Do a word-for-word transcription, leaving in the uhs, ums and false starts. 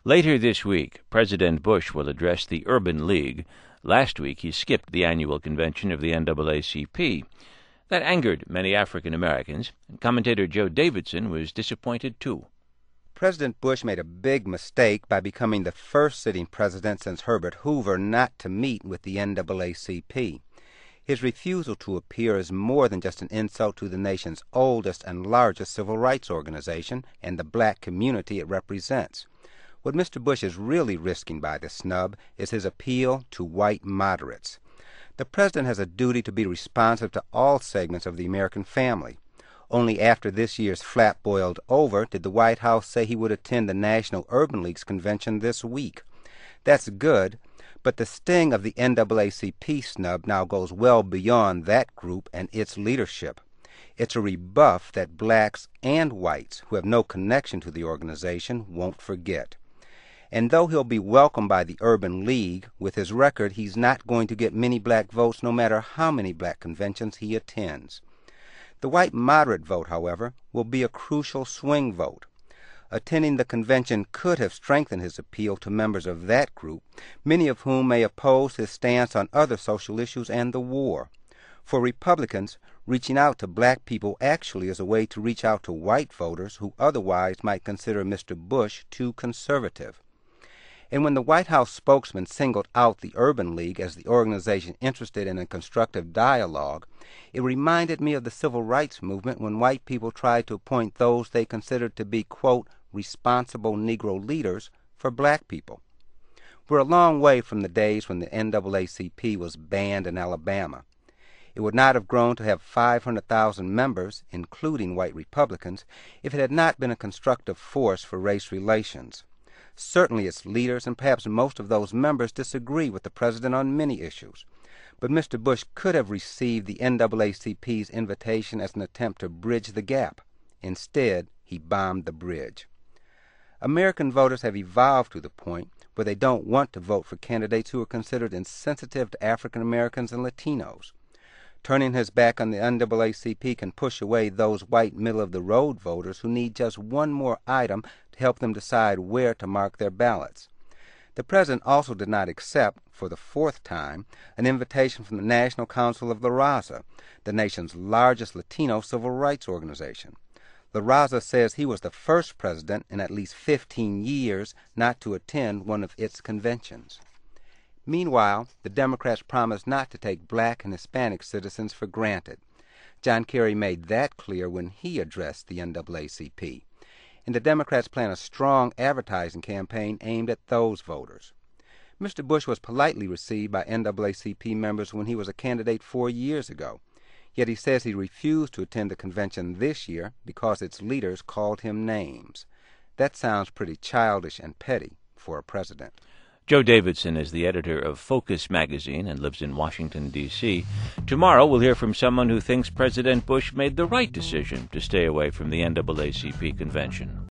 Later this week, President Bush will address the Urban League. Last week, he skipped the annual convention of the N double A C P. That angered many African Americans, and commentator Joe Davidson was disappointed too. President Bush made a big mistake by becoming the first sitting president since Herbert Hoover not to meet with the N double A C P. His refusal to appear is more than just an insult to the nation's oldest and largest civil rights organization and the black community it represents. What Mister Bush is really risking by this snub is his appeal to white moderates. The president has a duty to be responsive to all segments of the American family. Only after this year's flat boiled over did the White House say he would attend the National Urban League's convention this week. That's good, but the sting of the N double A C P snub now goes well beyond that group and its leadership. It's a rebuff that blacks and whites who have no connection to the organization won't forget. And though he'll be welcomed by the Urban League, with his record he's not going to get many black votes no matter how many black conventions he attends. The white moderate vote, however, will be a crucial swing vote. Attending the convention could have strengthened his appeal to members of that group, many of whom may oppose his stance on other social issues and the war. For Republicans, reaching out to black people actually is a way to reach out to white voters who otherwise might consider Mister Bush too conservative. And when the White House spokesman singled out the Urban League as the organization interested in a constructive dialogue, it reminded me of the civil rights movement when white people tried to appoint those they considered to be, quote, responsible Negro leaders for black people. We're a long way from the days when the N double A C P was banned in Alabama. It would not have grown to have five hundred thousand members, including white Republicans, if it had not been a constructive force for race relations. Certainly its leaders and perhaps most of those members disagree with the president on many issues. But Mister Bush could have received the N double A C P's invitation as an attempt to bridge the gap. Instead, he bombed the bridge. American voters have evolved to the point where they don't want to vote for candidates who are considered insensitive to African Americans and Latinos. Turning his back on the N double A C P can push away those white middle-of-the-road voters who need just one more item to help them decide where to mark their ballots. The president also did not accept, for the fourth time, an invitation from the National Council of La Raza, the nation's largest Latino civil rights organization. La Raza says he was the first president in at least fifteen years not to attend one of its conventions. Meanwhile, the Democrats promised not to take black and Hispanic citizens for granted. John Kerry made that clear when he addressed the N double A C P. And the Democrats plan a strong advertising campaign aimed at those voters. Mister Bush was politely received by N double A C P members when he was a candidate four years ago. Yet he says he refused to attend the convention this year because its leaders called him names. That sounds pretty childish and petty for a president. Joe Davidson is the editor of Focus magazine and lives in Washington, D C Tomorrow we'll hear from someone who thinks President Bush made the right decision to stay away from the N double A C P convention.